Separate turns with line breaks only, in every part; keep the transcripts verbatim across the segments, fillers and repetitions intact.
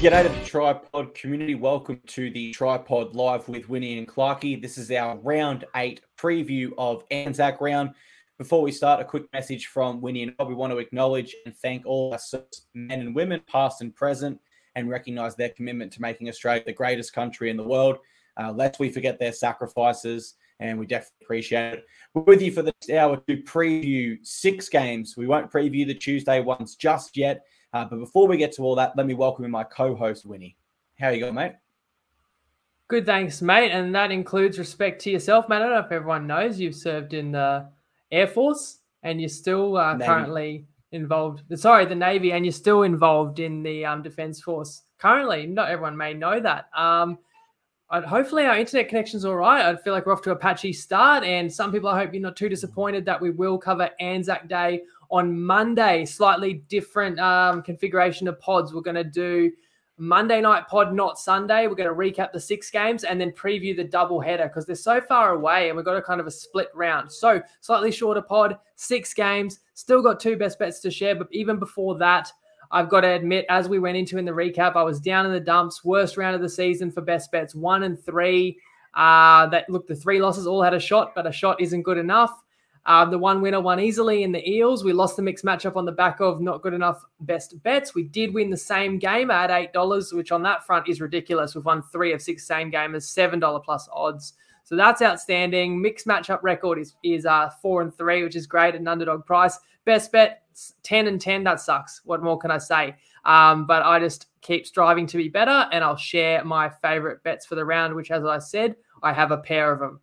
G'day to the Tripod community. Welcome to the Tripod Live with Winnie and Clarkey. This is our round eight preview of Anzac round. Before we start, a quick message from Winnie and I. We want to acknowledge and thank all our service men and women, past and present, and recognise their commitment to making Australia the greatest country in the world. Uh, lest we forget their sacrifices, and we definitely appreciate it. We're with you for the next hour to preview six games. We won't preview the Tuesday ones just yet. Uh, but before we get to all that, let me welcome in my co-host, Winnie. How you going, mate?
Good, thanks, mate. And that includes respect to yourself, mate. I don't know if everyone knows you've served in the Air Force and you're still uh, currently involved. Sorry, the Navy, and you're still involved in the um, Defence Force currently. Not everyone may know that. Um, I'd, hopefully our internet connection's all right. I feel like we're off to a patchy start, and some people, I hope you're not too disappointed that we will cover Anzac Day on Monday. Slightly different um, configuration of pods. We're going to do Monday night pod, not Sunday. We're going to recap the six games and then preview the double header because they're so far away and we've got a kind of a split round. So slightly shorter pod, six games, still got two best bets to share. But even before that, I've got to admit, as we went into in the recap, I was down in the dumps. Worst round of the season for best bets, one and three. Uh, that look, the three losses all had a shot, but a shot isn't good enough. Uh, the one winner won easily in the Eels. We lost the mixed matchup on the back of not good enough best bets. We did win the same game at eight dollars, which on that front is ridiculous. We've won three of six same gamers, seven dollars plus odds. So that's outstanding. Mixed matchup record is is uh, four and three, which is great at an underdog price. Best bet, ten and ten. That sucks. What more can I say? Um, but I just keep striving to be better, and I'll share my favorite bets for the round, which, as I said, I have a pair of them.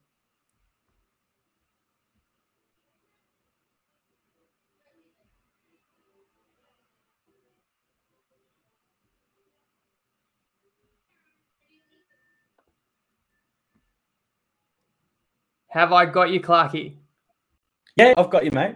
Have I got you, Clarkey?
Yeah, I've got you, mate.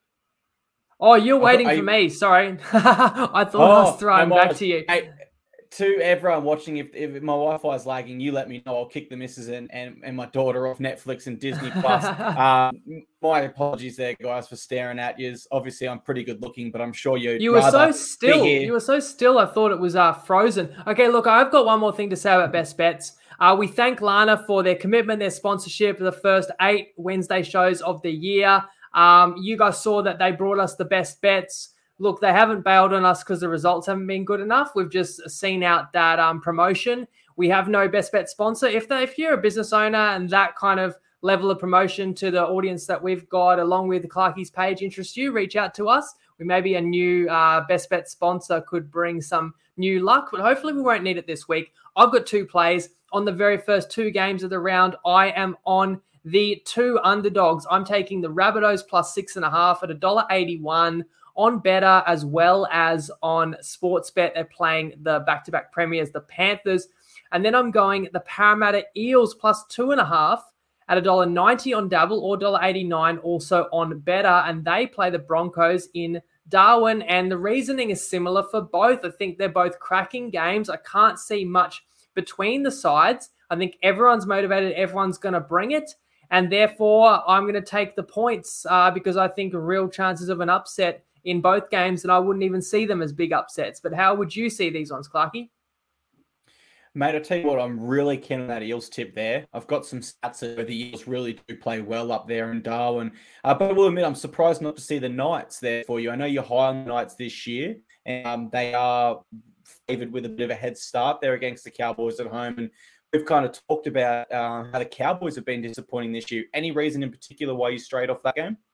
Oh, you're I've waiting got, for you... me. Sorry. I thought oh, I was throwing no, back to you.
Hey, to everyone watching, if, if my Wi-Fi is lagging, you let me know. I'll kick the missus and, and, and my daughter off Netflix and Disney Plus. um, my apologies there, guys, for staring at you. Obviously, I'm pretty good looking, but I'm sure you'd
You were so still. You were so still. I thought it was uh, frozen. Okay, look, I've got one more thing to say about best bets. Uh, we thank Lana for their commitment, their sponsorship of the first eight Wednesday shows of the year. Um, you guys saw that they brought us the best bets. Look, they haven't bailed on us because the results haven't been good enough. We've just seen out that um, promotion. We have no best bet sponsor. If they, if you're a business owner and that kind of level of promotion to the audience that we've got along with Clarkey's page interests you, reach out to us. We maybe a new uh, best bet sponsor could bring some new luck, but hopefully we won't need it this week. I've got two plays. On the very first two games of the round, I am on the two underdogs. I'm taking the Rabbitohs plus six and a half at one dollar eighty-one on Better, as well as on Sportsbet. They're playing the back-to-back premiers, the Panthers. And then I'm going the Parramatta Eels plus two and a half at one dollar ninety on Dabble or one dollar eighty-nine also on Better. And they play the Broncos in Darwin. And the reasoning is similar for both. I think they're both cracking games. I can't see much between the sides. I think everyone's motivated. Everyone's going to bring it. And therefore, I'm going to take the points uh, because I think real chances of an upset in both games, and I wouldn't even see them as big upsets. But how would you see these ones, Clarkey?
Mate, I'll tell you what, I'm really keen on that Eels tip there. I've got some stats where the Eels really do play well up there in Darwin. Uh, but I will admit, I'm surprised not to see the Knights there for you. I know you're high on the Knights this year, and um, they are favoured with a bit of a head start. They're against the Cowboys at home, and we've kind of talked about uh, how the Cowboys have been disappointing this year. Any reason in particular why you strayed off that game?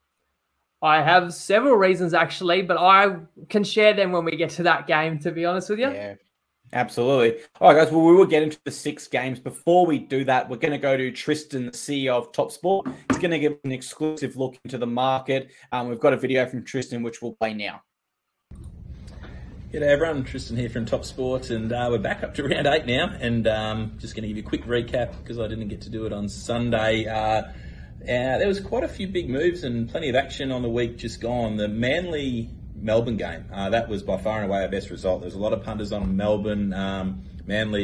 I have several reasons, actually, but I can share them when we get to that game, to be honest with you.
Yeah, absolutely. All right, guys, well, we will get into the six games. Before we do that, we're going to go to Tristan, the C E O of Top Sport. He's going to give an exclusive look into the market. Um, we've got a video from Tristan, which we'll play now.
G'day everyone, Tristan here from Top Sport, and uh, we're back up to round eight now, and um, just going to give you a quick recap because I didn't get to do it on Sunday. Uh, uh, there was quite a few big moves and plenty of action on the week just gone. The Manly Melbourne game, uh, that was by far and away our best result. There's a lot of punters on Melbourne. Um, Manly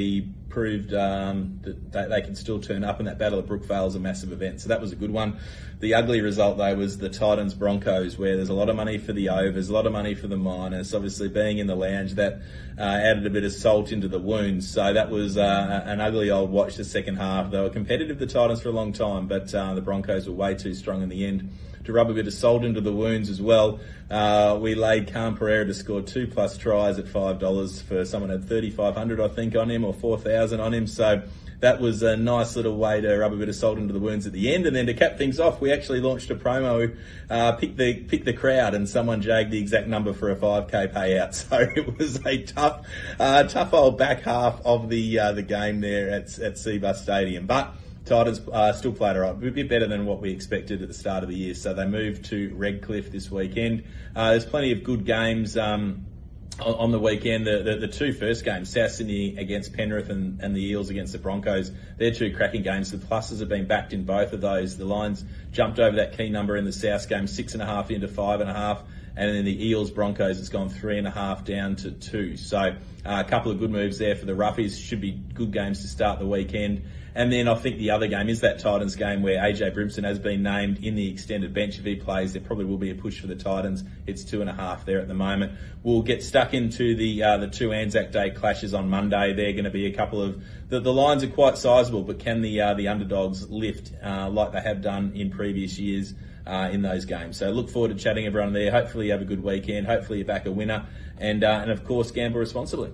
proved um, that they, they can still turn up, and that Battle of Brookvale is a massive event. So that was a good one. The ugly result, though, was the Titans Broncos, where there's a lot of money for the overs, a lot of money for the minus. Obviously, being in the lounge, that uh, added a bit of salt into the wounds. So that was uh, an ugly old watch the second half. They were competitive, the Titans, for a long time, but uh, the Broncos were way too strong in the end. To rub a bit of salt into the wounds as well, uh, we laid Cam Pereira to score two plus tries at five dollars for someone at thirty-five hundred, I think, on him, or four thousand on him. So that was a nice little way to rub a bit of salt into the wounds at the end. And then to cap things off, we actually launched a promo, uh, pick the pick the crowd, and someone jagged the exact number for a five K payout. So it was a tough, uh, tough old back half of the uh, the game there at at Cbus Stadium, but Titans uh, still played all right, a bit better than what we expected at the start of the year. So they moved to Redcliffe this weekend. Uh, there's plenty of good games um, on, on the weekend. The, the the two first games, South Sydney against Penrith and, and the Eels against the Broncos, they're two cracking games. The pluses have been backed in both of those. The Lions jumped over that key number in the South game, six and a half into five and a half. And then the Eels Broncos, it's gone three and a half down to two. So uh, a couple of good moves there for the Roughies. Should be good games to start the weekend. And then I think the other game is that Titans game where A J Brimson has been named in the extended bench. If he plays, there probably will be a push for the Titans. It's two and a half there at the moment. We'll get stuck into the uh, the two Anzac Day clashes on Monday. They're going to be a couple of the, the lines are quite sizable, but can the uh, the underdogs lift uh, like they have done in previous years uh, in those games? So look forward to chatting everyone there. Hopefully you have a good weekend. Hopefully you back a winner, and uh, and of course gamble responsibly.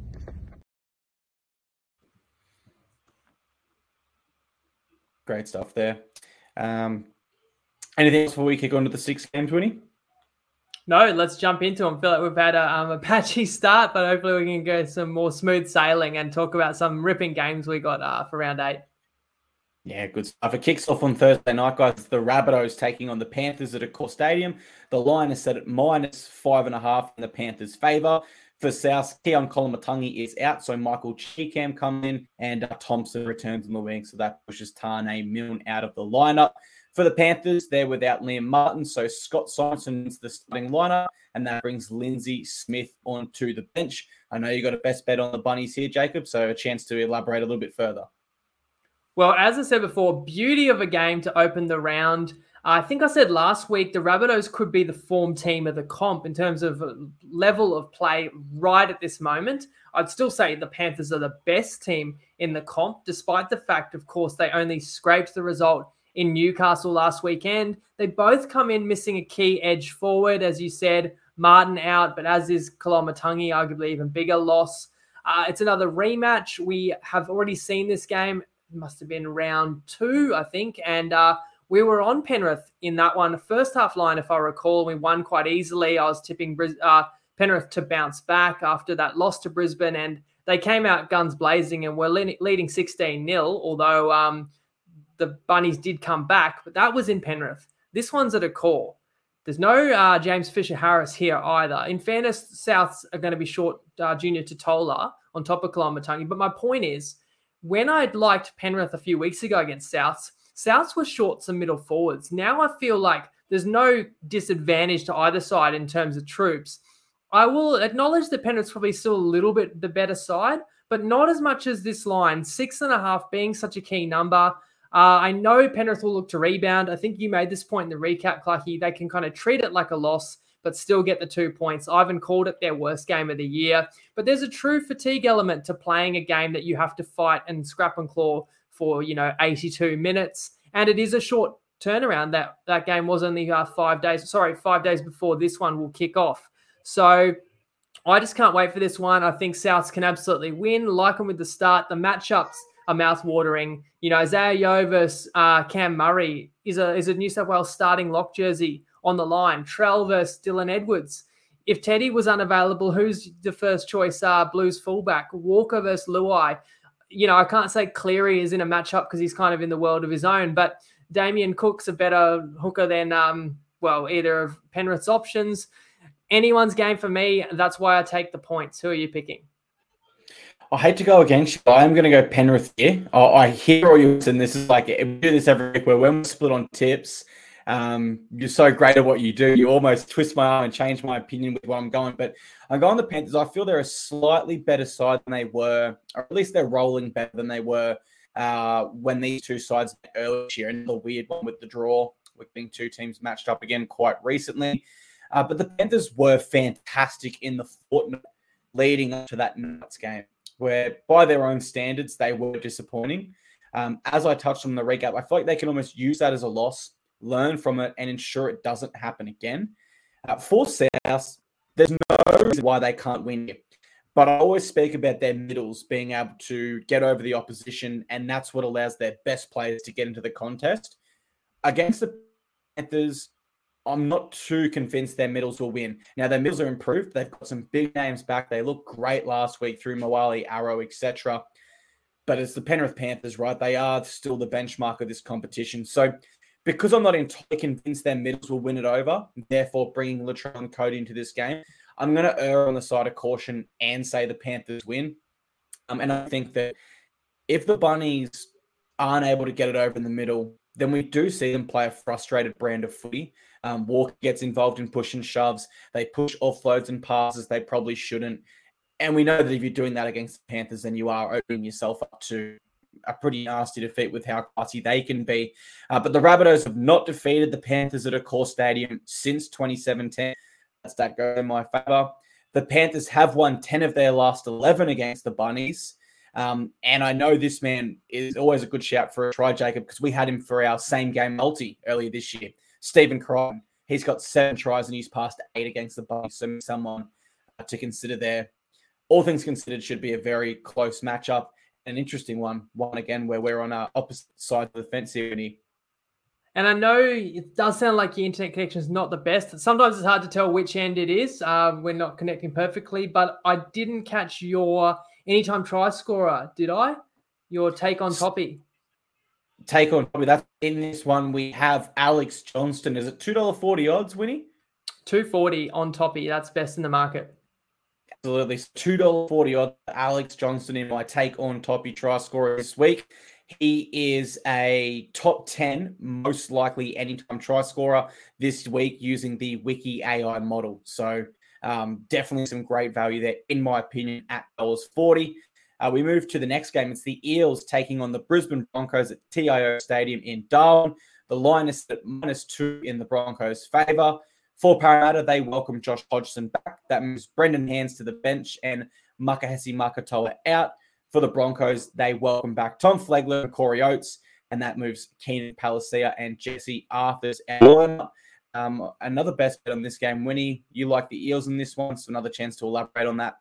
Great stuff there. Um, anything else before we kick on to the six games, Winnie?
No, let's jump into them. I feel like we've had a, um, a patchy start, but hopefully we can go some more smooth sailing and talk about some ripping games we got uh, for round eight.
Yeah, good stuff. It kicks off on Thursday night, guys. The Rabbitohs taking on the Panthers at Accor Stadium. The line is set at minus five and a half in the Panthers' favour. For South, Keon Kolomatangi is out, so Michael Cheekham comes in, and uh, Thompson returns on the wing, so that pushes Tane Milne out of the lineup. For the Panthers, they're without Liam Martin, so Scott Sorensen is the starting lineup, and that brings Lindsay Smith onto the bench. I know you got a best bet on the Bunnies here, Jacob, so a chance to elaborate a little bit further.
Well, as I said before, beauty of a game to open the round. I think I said last week the Rabbitohs could be the form team of the comp in terms of level of play right at this moment. I'd still say the Panthers are the best team in the comp, despite the fact, of course, they only scraped the result in Newcastle last weekend. They both come in missing a key edge forward, as you said, Martin out, but as is Kolomatangi, arguably even bigger loss. Uh, it's another rematch. We have already seen this game. It must have been round two, I think, and uh, we were on Penrith in that one. First half line, if I recall, we won quite easily. I was tipping uh, Penrith to bounce back after that loss to Brisbane, and they came out guns blazing and were le- leading sixteen nil, although um, the Bunnies did come back, but that was in Penrith. This one's at Accor. There's no uh, James Fisher-Harris here either. In fairness, Souths are going to be short uh, Junior Totola on top of Kolomatangi, but my point is, when I'd liked Penrith a few weeks ago against Souths, Souths were short some middle forwards. Now I feel like there's no disadvantage to either side in terms of troops. I will acknowledge that Penrith's probably still a little bit the better side, but not as much as this line. Six and a half being such a key number. Uh, I know Penrith will look to rebound. I think you made this point in the recap, Clucky. They can kind of treat it like a loss, but still get the two points. Ivan called it their worst game of the year. But there's a true fatigue element to playing a game that you have to fight and scrap and claw for, you know, eighty-two minutes. And it is a short turnaround. That that game was only uh, five days, sorry, five days before this one will kick off. So I just can't wait for this one. I think Souths can absolutely win. Like them with the start. The matchups are mouth-watering. You know, Isaiah Yeo versus uh, Cam Murray is a, is a New South Wales starting lock jersey on the line. Trell versus Dylan Edwards. If Teddy was unavailable, who's the first choice uh, Blues fullback? Walker versus Luai. You know, I can't say Cleary is in a matchup because he's kind of in the world of his own, but Damien Cook's a better hooker than, um, well, either of Penrith's options. Anyone's game for me. That's why I take the points. Who are you picking?
I hate to go against you. I'm going to go Penrith here. I, I hear all you, and this is like, we do this every week where when we split on tips, Um, you're so great at what you do. You almost twist my arm and change my opinion with what I'm going. But I'm going the Panthers. I feel they're a slightly better side than they were, or at least they're rolling better than they were uh, when these two sides met earlier this year. And the weird one with the draw, with being two teams matched up again quite recently. Uh, but the Panthers were fantastic in the fortnight leading up to that Knights game, where by their own standards, they were disappointing. Um, as I touched on the recap, I feel like they can almost use that as a loss, learn from it, and ensure it doesn't happen again. Uh, for South, there's no reason why they can't win here. But I always speak about their middles being able to get over the opposition, and that's what allows their best players to get into the contest. Against the Panthers, I'm not too convinced their middles will win. Now, their middles are improved. They've got some big names back. They looked great last week through Moali, Arrow, et cetera. But it's the Penrith Panthers, right? They are still the benchmark of this competition. So because I'm not entirely convinced their middles will win it over, therefore bringing Latrell and Cody into this game, I'm going to err on the side of caution and say the Panthers win. Um, and I think that if the Bunnies aren't able to get it over in the middle, then we do see them play a frustrated brand of footy. Um, Walker gets involved in push and shoves. They push offloads and passes they probably shouldn't. And we know that if you're doing that against the Panthers, then you are opening yourself up to a pretty nasty defeat with how classy they can be. Uh, but the Rabbitohs have not defeated the Panthers at Accor Stadium since twenty seventeen. That's that go in my favour. The Panthers have won ten of their last eleven against the Bunnies. Um, and I know this man is always a good shout for a try, Jacob, because we had him for our same game multi earlier this year. Stephen Crichton. He's got seven tries and he's passed eight against the Bunnies. So someone to consider there. All things considered, should be a very close matchup. An interesting one. One again where we're on our opposite side of the fence here.
And I know it does sound like your internet connection is not the best. Sometimes it's hard to tell which end it is. Um, we're not connecting perfectly, but I didn't catch your anytime try scorer, did I? Your take on Toppy.
Take on Toppy. That's in this one. We have Alex Johnston. Is it two dollars forty odds, Winnie?
two forty on Toppy. That's best in the market.
Absolutely. two dollars forty odds. Alex Johnston in my take on Toppy try scorer this week. He is a top ten, most likely anytime try scorer this week using the Wiki A I model. So um, definitely some great value there, in my opinion, at one dollar forty. Uh, we move to the next game. It's the Eels taking on the Brisbane Broncos at T I O Stadium in Darwin. The line is at minus two in the Broncos' favour. For Parramatta, they welcome Josh Hodgson back. That moves Brendan Hands to the bench and Makahesi Makatoa out. For the Broncos, they welcome back Tom Flegler and Corey Oates, and that moves Keenan Palasia and Jesse Arthurs out. Um, another best bet on this game, Winnie. You like the Eels in this one, so another chance to elaborate on that.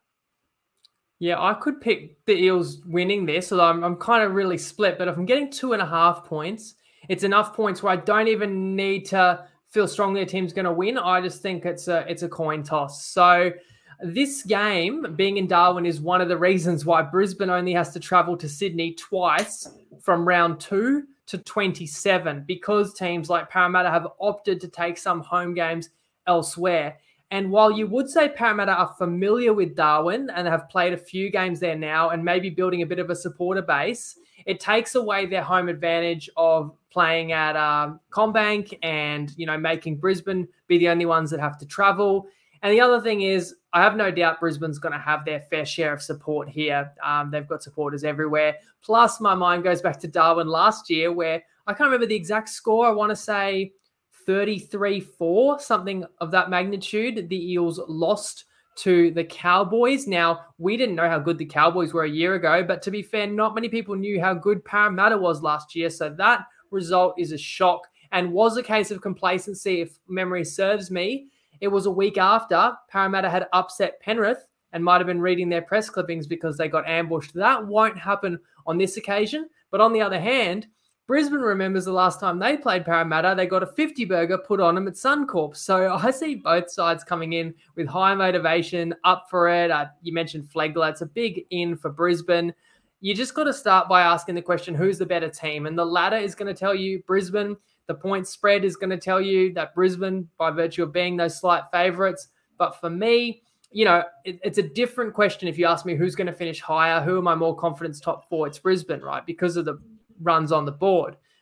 Yeah, I could pick the Eels winning this, although I'm, I'm kind of really split. But if I'm getting two and a half points, it's enough points where I don't even need to feel strongly a team's going to win. I just think it's a it's a coin toss. So this game being in Darwin is one of the reasons why Brisbane only has to travel to Sydney twice from round two to twenty-seven, because teams like Parramatta have opted to take some home games elsewhere. And while you would say Parramatta are familiar with Darwin and have played a few games there now and maybe building a bit of a supporter base, it takes away their home advantage of playing at um, CommBank and, you know, making Brisbane be the only ones that have to travel. And the other thing is, I have no doubt Brisbane's going to have their fair share of support here. Um, they've got supporters everywhere. Plus, my mind goes back to Darwin last year where I can't remember the exact score. I want to say thirty-three four, something of that magnitude. The Eels lost to the Cowboys. Now, we didn't know how good the Cowboys were a year ago, but to be fair, not many people knew how good Parramatta was last year. So that result is a shock and was a case of complacency, if memory serves me. It was a week after Parramatta had upset Penrith and might have been reading their press clippings because they got ambushed. That won't happen on this occasion. But on the other hand, Brisbane remembers the last time they played Parramatta, they got a fifty burger put on them at Suncorp. So I see both sides coming in with high motivation, up for it. Uh, you mentioned Flegler. It's a big in for Brisbane. You just got to start by asking the question, who's the better team? And the ladder is going to tell you Brisbane. The point spread is going to tell you that Brisbane, by virtue of being those slight favourites. But for me, you know, it, it's a different question if you ask me who's going to finish higher, who am I more confident top four? It's Brisbane, right? Because of the runs on the board.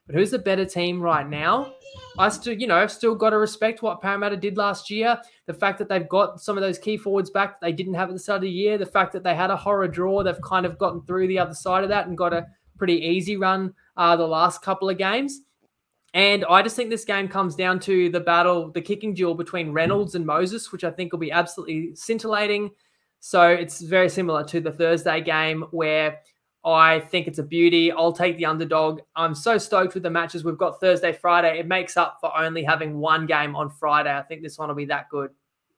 But who's the better team right now? I still, you know, I've still got to respect what Parramatta did last year. The fact that they've got some of those key forwards back that they didn't have at the start of the year. The fact that they had a horror draw. They've kind of gotten through the other side of that and got a pretty easy run uh, the last couple of games. And I just think this game comes down to the battle, the kicking duel between Reynolds and Moses, which I think will be absolutely scintillating. So it's very similar to the Thursday game where I think it's a beauty. I'll take the underdog. I'm so stoked with the matches we've got Thursday, Friday. It makes up for only having one game on Friday. I think this one will be that good.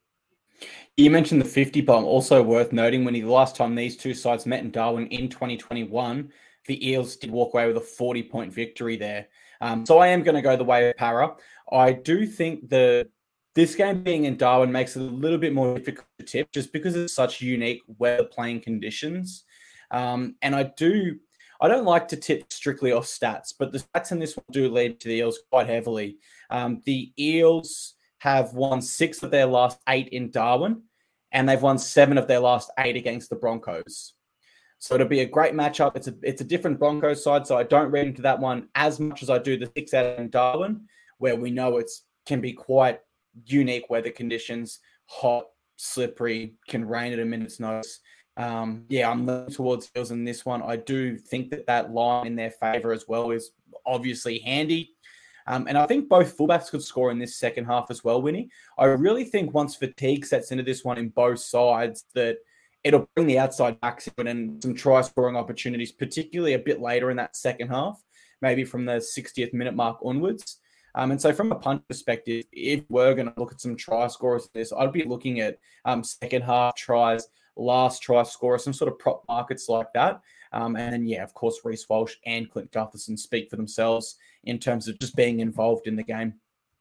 You mentioned the fifty bomb. Also worth noting, when the last time these two sides met in Darwin in twenty twenty-one, the Eels did walk away with a forty-point victory there. Um, so I am going to go the way of Para. I do think the this game being in Darwin makes it a little bit more difficult to tip just because it's such unique weather playing conditions. Um, and I do, I don't like to tip strictly off stats, but the stats in this one do lead to the Eels quite heavily. Um, the Eels have won six of their last eight in Darwin, and they've won seven of their last eight against the Broncos. So it'll be a great matchup. It's a it's a different Broncos side, so I don't read into that one as much as I do the six out in Darwin, where we know it's can be quite unique weather conditions, hot, slippery, can rain at a minute's notice. Um, yeah, I'm leaning towards Eels in this one. I do think that that line in their favour as well is obviously handy. Um, and I think both fullbacks could score in this second half as well, Winnie. I really think once fatigue sets into this one in both sides that it'll bring the outside backs in and some try-scoring opportunities, particularly a bit later in that second half, maybe from the sixtieth minute mark onwards. Um, and so from a punt perspective, if we're going to look at some try scorers for this, I'd be looking at um, second half tries, last try scorer, some sort of prop markets like that. Um, and then, yeah, of course, Reece Walsh and Clint Gutherson speak for themselves in terms of just being involved in the game.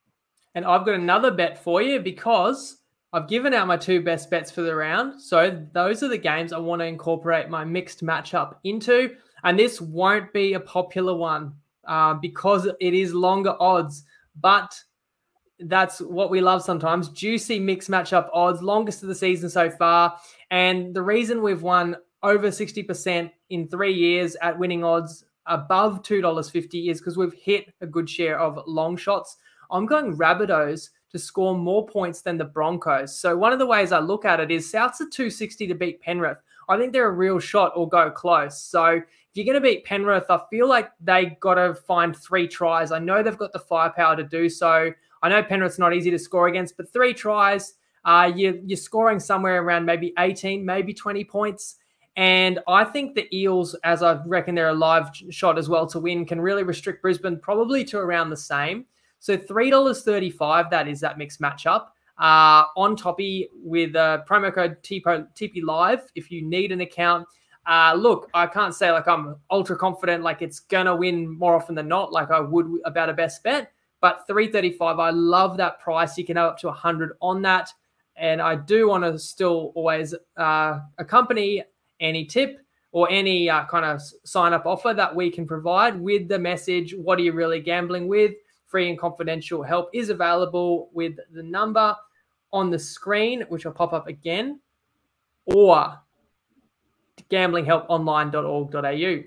And I've got another bet for you because I've given out my two best bets for the round. So those are the games I want to incorporate my mixed matchup into. And this won't be a popular one uh, because it is longer odds. But that's what we love sometimes. Juicy mixed matchup odds, longest of the season so far. And the reason we've won over sixty percent in three years at winning odds above two dollars fifty is because we've hit a good share of long shots. I'm going Rabbitohs to score more points than the Broncos. So one of the ways I look at it is Souths are two sixty to beat Penrith. I think they're a real shot or go close. So if you're going to beat Penrith, I feel like they got to find three tries. I know they've got the firepower to do so. I know Penrith's not easy to score against, but three tries, uh, you, you're scoring somewhere around maybe eighteen, maybe twenty points. And I think the Eels, as I reckon they're a live shot as well to win, can really restrict Brisbane probably to around the same. So three dollars thirty-five, that is that mixed matchup. Uh, on Toppy with uh, promo code T P Live if you need an account. Uh, look, I can't say like I'm ultra confident like it's going to win more often than not like I would about a best bet. But three thirty-five, I love that price. You can have up to one hundred on that. And I do want to still always uh, accompany any tip or any uh, kind of sign-up offer that we can provide with the message, what are you really gambling with? Free and confidential help is available with the number on the screen, which will pop up again, or gambling help online dot org dot a u.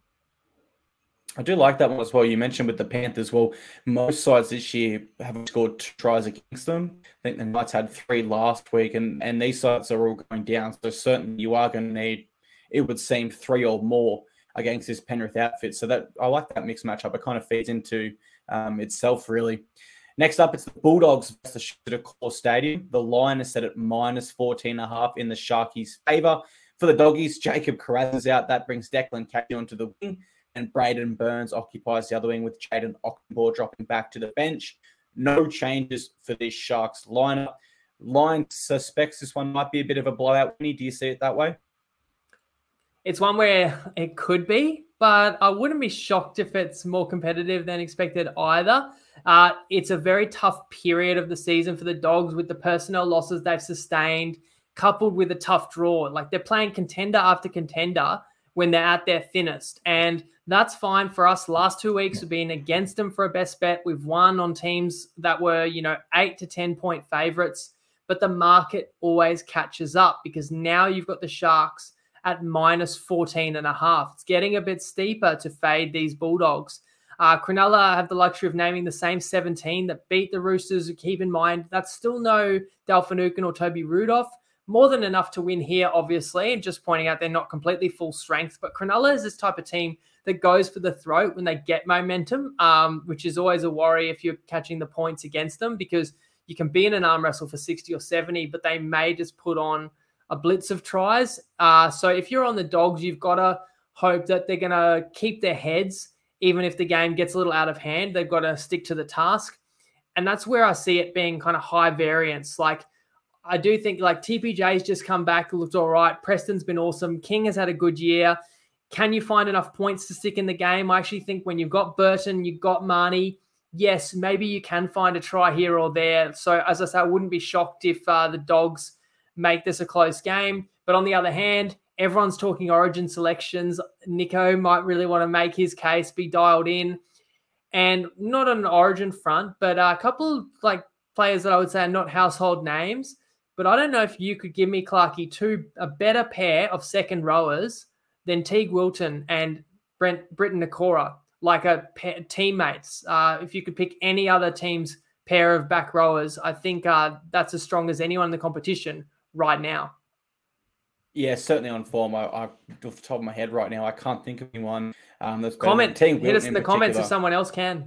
I do like that one as well. You mentioned with the Panthers, well, most sides this year haven't scored two tries against them. I think the Knights had three last week, and, and these sides are all going down. So certainly you are going to need, it would seem, three or more against this Penrith outfit. So that I like that mixed matchup. It kind of feeds into um, itself, really. Next up, it's the Bulldogs versus the Core Stadium. The line is set at minus fourteen and a half in the Sharkies' favour. For the Doggies, Jacob Carraz is out. That brings Declan Cathy onto the wing. And Braden Burns occupies the other wing with Jaden Ockenbaugh dropping back to the bench. No changes for this Sharks lineup. Line suspects this one might be a bit of a blowout. Winnie, do you see it that way?
It's one where it could be, but I wouldn't be shocked if it's more competitive than expected either. Uh, it's a very tough period of the season for the Dogs with the personnel losses they've sustained, coupled with a tough draw. Like they're playing contender after contender when they're at their thinnest. And that's fine for us. Last two weeks have been against them for a best bet. We've won on teams that were, you know, eight to ten point favorites, but the market always catches up because now you've got the Sharks at minus fourteen and a half. It's getting a bit steeper to fade these Bulldogs. Uh, Cronulla have the luxury of naming the same seventeen that beat the Roosters. Keep in mind, that's still no Dal Finucane or Toby Rudolph. More than enough to win here, obviously, and just pointing out they're not completely full strength. But Cronulla is this type of team that goes for the throat when they get momentum, um, which is always a worry if you're catching the points against them, because you can be in an arm wrestle for sixty or seventy, but they may just put on a blitz of tries. Uh, so if you're on the Dogs, you've got to hope that they're going to keep their heads. Even if the game gets a little out of hand, they've got to stick to the task. And that's where I see it being kind of high variance. Like, I do think like T P J's just come back, looked all right. Preston's been awesome. King has had a good year. Can you find enough points to stick in the game? I actually think when you've got Burton, you've got Marnie, yes, maybe you can find a try here or there. So as I say, I wouldn't be shocked if uh, the Dogs make this a close game. But on the other hand, everyone's talking origin selections. Nico might really want to make his case, be dialed in. And not on an origin front, but a couple of like players that I would say are not household names. But I don't know if you could give me, Clarkey, two a better pair of second rowers than Teague Wilton and Brent Britton Nakora, like a pair, teammates. Uh, if you could pick any other team's pair of back rowers, I think uh, that's as strong as anyone in the competition right now.
Yeah, certainly on form. I, I, off the top of my head right now, I can't think of anyone um, that's
comment.
Teague
Hit us in the
particular.
comments if someone else can.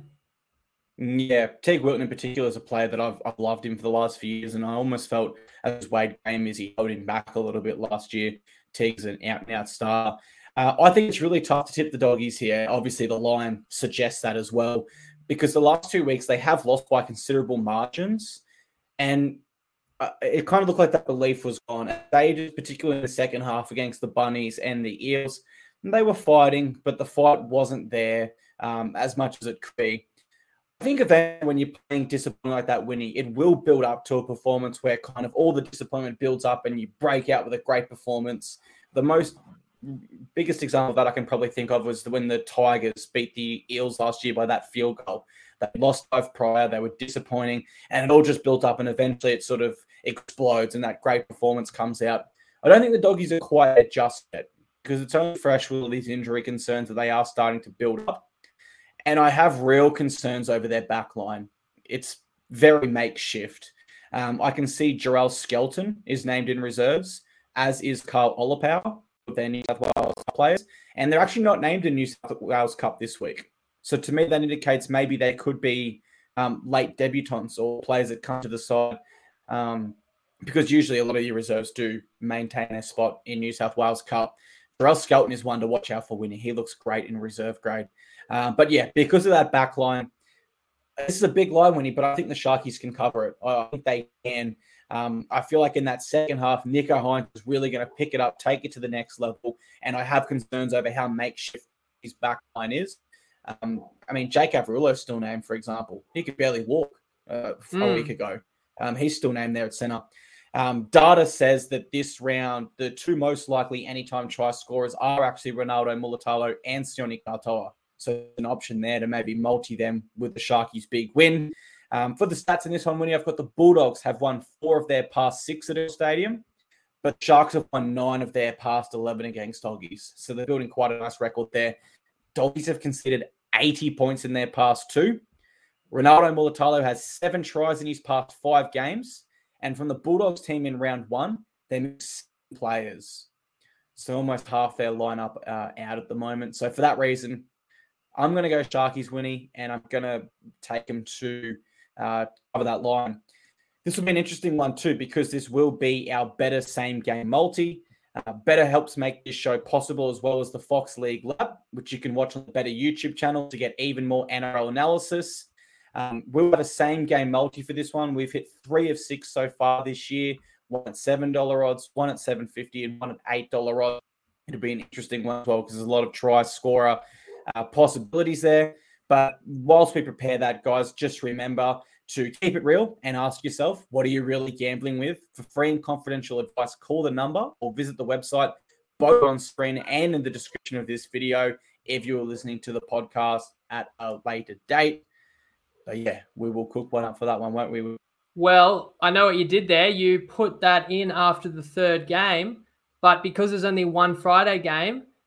Yeah, Teague Wilton in particular is a player that I've, I've loved him for the last few years, and I almost felt as Wade game is he held him back a little bit last year. Teague's an out-and-out star. Uh, I think it's really tough to tip the Doggies here. Obviously, the line suggests that as well, because the last two weeks they have lost by considerable margins, and uh, it kind of looked like that belief was gone. They did, particularly in the second half against the Bunnies and the Eels, and they were fighting, but the fight wasn't there um, as much as it could be. I think eventually when you're playing discipline like that, Winnie, it will build up to a performance where kind of all the disappointment builds up and you break out with a great performance. The most biggest example that I can probably think of was when the Tigers beat the Eels last year by that field goal. They lost both prior, they were disappointing, and it all just built up, and eventually it sort of explodes and that great performance comes out. I don't think the Doggies are quite adjusted yet, because it's only fresh with all these injury concerns that they are starting to build up. And I have real concerns over their back line. It's very makeshift. Um, I can see Jarrell Skelton is named in reserves, as is Carl Olapau, their New South Wales players. And they're actually not named in New South Wales Cup this week. So to me, that indicates maybe they could be um, late debutants or players that come to the side. Um, because usually a lot of your reserves do maintain their spot in New South Wales Cup. Jarrell Skelton is one to watch out for winning. He looks great in reserve grade. Um, but yeah, because of that back line, this is a big line, Winnie, but I think the Sharkies can cover it. I think they can. Um, I feel like in that second half, Nicho Hynes is really going to pick it up, take it to the next level. And I have concerns over how makeshift his back line is. Um, I mean, Jake Averillo's still named, for example. He could barely walk uh, mm. a week ago. Um, he's still named there at centre. Um, data says that this round, the two most likely anytime try scorers are actually Ronaldo Mulitalo and Sione Katoa. So an option there to maybe multi them with the Sharkies' big win. Um, for the stats in this one, Winnie, I've got the Bulldogs have won four of their past six at a stadium, but Sharks have won nine of their past eleven against Doggies. So they're building quite a nice record there. Doggies have conceded eighty points in their past two. Ronaldo Mulitalo has seven tries in his past five games. And from the Bulldogs team in round one, they missed players. So almost half their lineup uh, out at the moment. So for that reason, I'm going to go Sharkies, Winnie, and I'm going to take them to uh, cover that line. This will be an interesting one too, because this will be our better same game multi. Uh, Better helps make this show possible, as well as the Fox League Lab, which you can watch on the Better YouTube channel to get even more N R L analysis. Um, we'll have a same game multi for this one. We've hit three of six so far this year. One at seven dollars odds, one at seven fifty, and one at eight dollars odds. It'll be an interesting one as well, because there's a lot of try scorer uh, possibilities there. But whilst we prepare that, guys, just remember to keep it real and ask yourself, what are you really gambling with? For free and confidential advice, call the number or visit the website, both on screen and in the description of this video if you are listening to the podcast at a later date. But yeah, we will cook one up for that one, won't we?
Well, I know what you did there. You put that in after the third game, but because there's only one Friday game,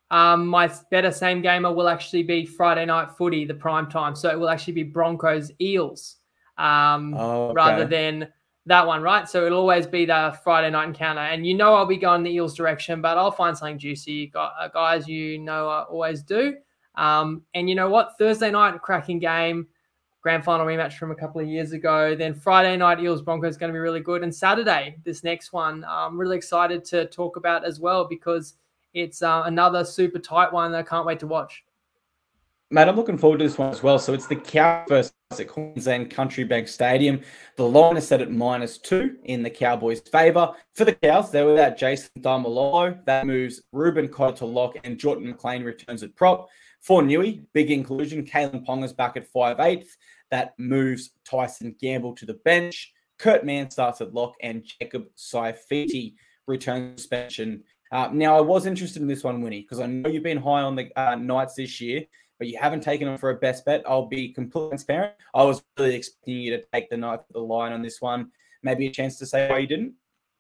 Um, my better same gamer will actually be Friday night footy, the prime time. So it will actually be Broncos Eels um,
oh, okay.
rather than that one, right? So it'll always be the Friday night encounter. And you know I'll be going the Eels direction, but I'll find something juicy. Uh, guys, you know I always do. Um, and you know what? Thursday night, cracking game. Grand final rematch from a couple of years ago. Then Friday night, Eels Broncos is going to be really good. And Saturday, this next one, I'm really excited to talk about as well because it's uh, another super tight one that I can't wait to watch.
Mate, I'm looking forward to this one as well. So it's the Cowboys at Queensland Country Bank Stadium. The line is set at minus two in the Cowboys' favour. For the Cows, they're without Jason Taumalolo. That moves Ruben Cotter to lock and Jordan McLean returns at prop. For Newey, big inclusion. Kalen Ponga's back at five eighths. That moves Tyson Gamble to the bench. Kurt Mann starts at lock and Jacob Saifiti returns suspension. Uh, now, I was interested in this one, Winnie, because I know you've been high on the uh, Knights this year, but you haven't taken them for a best bet. I'll be completely transparent. I was really expecting you to take the Knights at the line on this one. Maybe a chance to say why you didn't?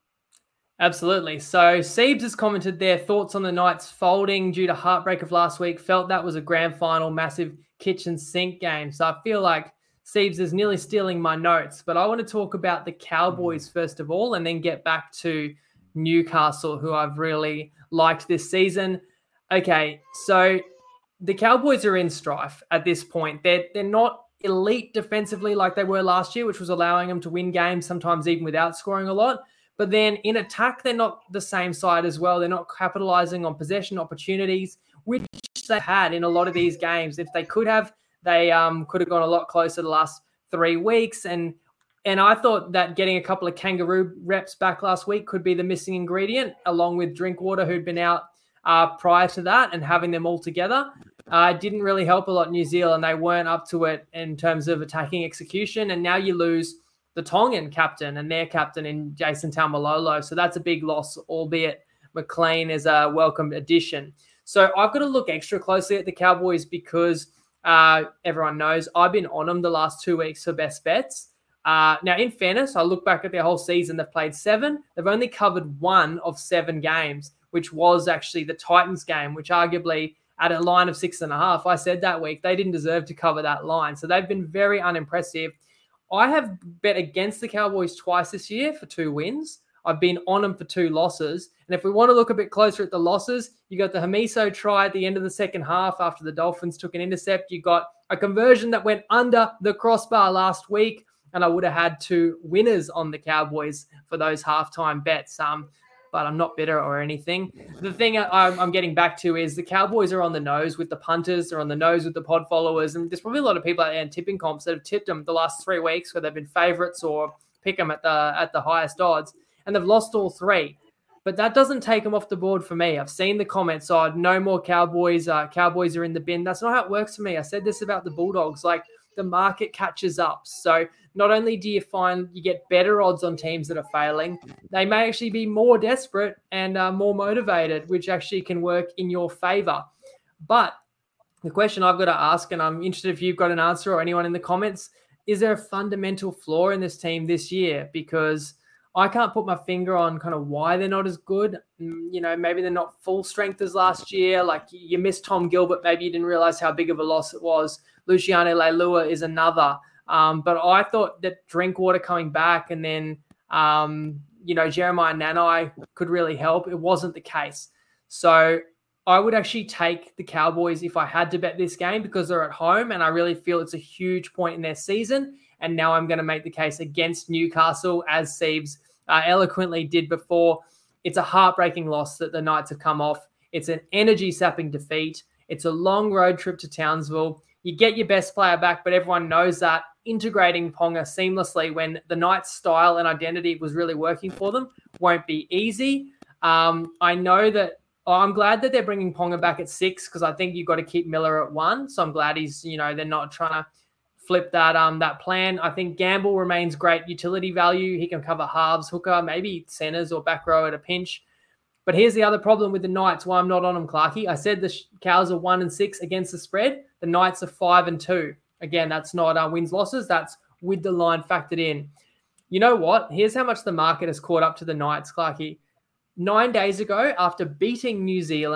Absolutely. So Siebes has commented their thoughts on the Knights folding due to heartbreak of last week. Felt that was a grand final, massive kitchen sink game. So I feel like Siebes is nearly stealing my notes. But I want to talk about the Cowboys first of all and then get back to Newcastle, who I've really liked this season. Okay, so the Cowboys are in strife at this point. They're, they're not elite defensively like they were last year, which was allowing them to win games, sometimes even without scoring a lot. But then in attack, they're not the same side as well. They're not capitalizing on possession opportunities, which they had in a lot of these games. If they could have, they um, could have gone a lot closer the last three weeks. And and I thought that getting a couple of Kangaroo reps back last week could be the missing ingredient, along with Drinkwater, who'd been out uh, prior to that, and having them all together. Uh, didn't really help a lot New Zealand. They weren't up to it in terms of attacking execution. And now you lose the Tongan captain and their captain in Jason Taumalolo. So that's a big loss, albeit McLean is a welcome addition. So I've got to look extra closely at the Cowboys because uh, everyone knows I've been on them the last two weeks for best bets. Uh, now, in fairness, I look back at their whole season. They've played seven. They've only covered one of seven games, which was actually the Titans game, which arguably at a line of six and a half, I said that week, they didn't deserve to cover that line. So they've been very unimpressive. I have bet against the Cowboys twice this year for two wins. I've been on them for two losses. And if we want to look a bit closer at the losses, you got the Hamiso try at the end of the second half after the Dolphins took an intercept. You got a conversion that went under the crossbar last week. And I would have had two winners on the Cowboys for those halftime bets. Um, but I'm not bitter or anything. The thing I'm, I'm getting back to is the Cowboys are on the nose with the punters. They're on the nose with the pod followers. And there's probably a lot of people out there in tipping comps that have tipped them the last three weeks where they've been favorites or pick them at the at the highest odds. And they've lost all three. But that doesn't take them off the board for me. I've seen the comments side. No more Cowboys. Uh, Cowboys are in the bin. That's not how it works for me. I said this about the Bulldogs. Like, the market catches up. So not only do you find you get better odds on teams that are failing, they may actually be more desperate and uh, more motivated, which actually can work in your favor. But the question I've got to ask, and I'm interested if you've got an answer or anyone in the comments, is there a fundamental flaw in this team this year? Because I can't put my finger on kind of why they're not as good. You know, maybe they're not full strength as last year. Like, you missed Tom Gilbert. Maybe you didn't realize how big of a loss it was. Luciano Leilua is another. Um, but I thought that Drinkwater coming back and then, um, you know, Jeremiah Nanai could really help. It wasn't the case. So I would actually take the Cowboys if I had to bet this game because they're at home and I really feel it's a huge point in their season. And now I'm going to make the case against Newcastle, as Siebes uh, eloquently did before. It's a heartbreaking loss that the Knights have come off. It's an energy-sapping defeat. It's a long road trip to Townsville. You get your best player back, but everyone knows that integrating Ponga seamlessly when the Knights' style and identity was really working for them won't be easy. Um, I know that oh, I'm glad that they're bringing Ponga back at six because I think you've got to keep Miller at one. So I'm glad he's, you know, they're not trying to flip that um that plan. I think Gamble remains great utility value. He can cover halves, hooker, maybe centers or back row at a pinch. But here's the other problem with the Knights, why I'm not on them, Clarkey. I said the Cows are one and six against the spread. The Knights are five and two. Again, that's not uh, wins losses. That's with the line factored in. You know what? Here's how much the market has caught up to the Knights, Clarkey. Nine days ago, after beating New Zealand